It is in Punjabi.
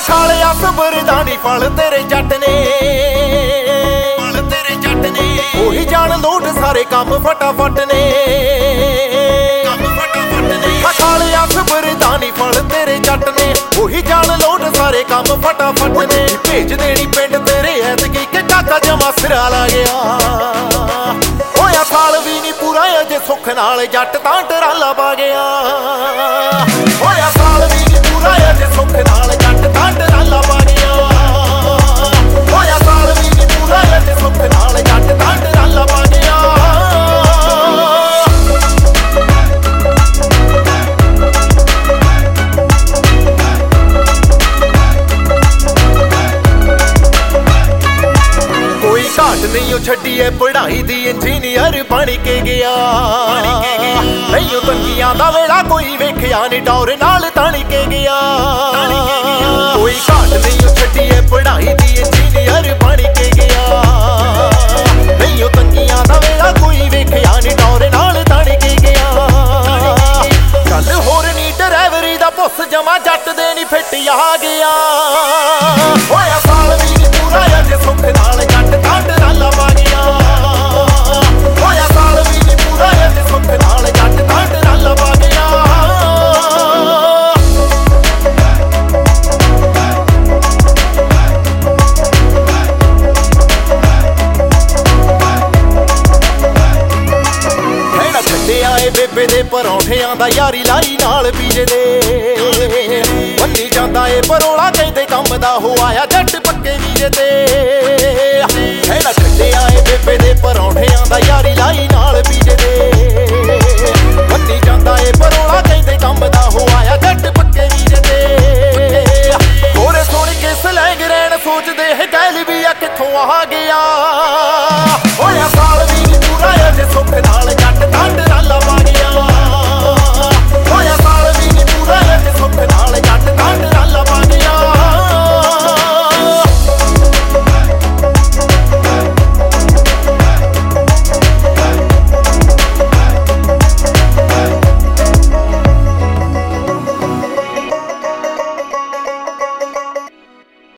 ਖਾਲਿਆ ਸਬਰਦਾਨੀ ਫਲ ਤੇਰੇ ਜੱਟ ਨੇ, ਫਲ ਤੇਰੇ ਜੱਟ ਨੇ। ਉਹੀ ਜਾਣ ਲੋਟ ਸਾਰੇ ਕੰਮ ਫਟਾਫਟ ਨੇ, ਕੰਮ ਫਟਾਫਟ ਨੇ। ਖਾਲਿਆ ਸਬਰਦਾਨੀ ਫਲ ਤੇਰੇ ਜੱਟ ਨੇ, ਉਹੀ ਜਾਣ ਲੋਟ ਸਾਰੇ ਕੰਮ ਫਟਾਫਟ ਨੇ। ਭੇਜ ਦੇਣੀ ਪਿੰਡ ਤੇਰੇ ਐਤਕੀ ਕਿ ਕਾਕਾ ਜਮਾ ਸਿਰਾ ਲਾ ਗਿਆ। ਹੋਇਆ ਸਾਲ ਵੀ ਨੀ ਪੂਰਾ ਅਜੇ ਸੁੱਖ ਨਾਲ ਜੱਟ ਤਾਂ ਟਰਾਲਾ ਪਾ ਗਿਆ। ਹੋਇਆ ਸਾਲ ਵੀ ਨੀ ਪੂਰਾ ਅਜੇ ਸੁੱਖ ਨਾਲ ਜੱਟ ਤਾਂ ਟਰਾਲਾ ਪਾ ਗਿਆ। ਹੋਇਆ ਸਾਲ ਵੀ ਨੀ ਪੂਰਾ ਅਜੇ ਸੁੱਖ ਨਾਲ ਜੱਟ ਤਾਂ ਟਰਾਲਾ ਪਾ ਗਿਆ। ਘਾਟ ਨਹੀਂ ਉਹ ਛੱਡੀਏ ਪੜ੍ਹਾਈ ਦੀ, ਇੰਜੀਨੀਅਰ ਬਣ ਕੇ ਗਿਆ। ਨਹੀਂ ਉਹ ਤੰਗੀਆਂ ਦਾ ਵੇਲਾ ਕੋਈ ਵੇਖਿਆ ਨੀ, ਡੌਰ ਨਾਲ ਤਣ ਕੇ ਗਿਆ। ਕੋਈ ਘਾਟ ਨਹੀਂ ਉਹ ਛੱਡੀਏ ਪੜ੍ਹਾਈ ਦੀ, ਇੰਜੀਨੀਅਰ ਬਣ ਕੇ ਗਿਆ। ਨਹੀਂ ਉਹ ਤੰਗੀਆਂ ਦਾ ਵੇਲਾ ਕੋਈ ਵੇਖਿਆ ਨੀ, ਡੌਰ ਨਾਲ ਤਣ ਕੇ ਗਿਆ। ਗੱਲ ਹੋਰ ਨੀ ਡਰਾਈਵਰੀ ਦਾ ਪੁੱਸ ਜਮਾ ਜੱਟ ਦੇ ਨੀ ਫਿੱਟ ਆ ਗਿਆ। ਹੋਇਆ ਸਾਲ ਵੀ ਨੀ ਪੂਰਾ ਅਜੇ ਸੁੱਖ ਨਾਲ ਜੱਟ ਤਾਂ ਟਰਾਲਾ ਪਾ ਗਿਆ। ਹੋਇਆ ਸਾਲ ਵੀ ਨੀ ਪੂਰਾ ਅਜੇ ਸੁੱਖ ਨਾਲ ਜੱਟ ਤਾਂ ਟਰਾਲਾ ਪਾ ਗਿਆ। ਕਹਿਣਾ ਛੱਡਿਆ ਏ ਬੇਬੇ ਦੇ ਪਰੌਂਠਿਆਂ ਦਾ, ਯਾਰੀ ਲਾਈ ਨਾਲ ਪੀਜੇ ਦੇ। ਬੰਨੀ ਜਾਂਦਾ ਏ ਪਰੋਲਾ ਕਹਿੰਦੇ ਕੰਮ ਦਾ, ਹੋ ਆਇਆ ਜੱਟ ਪੱਕੇ ਵੀਰੇ ਤੇ।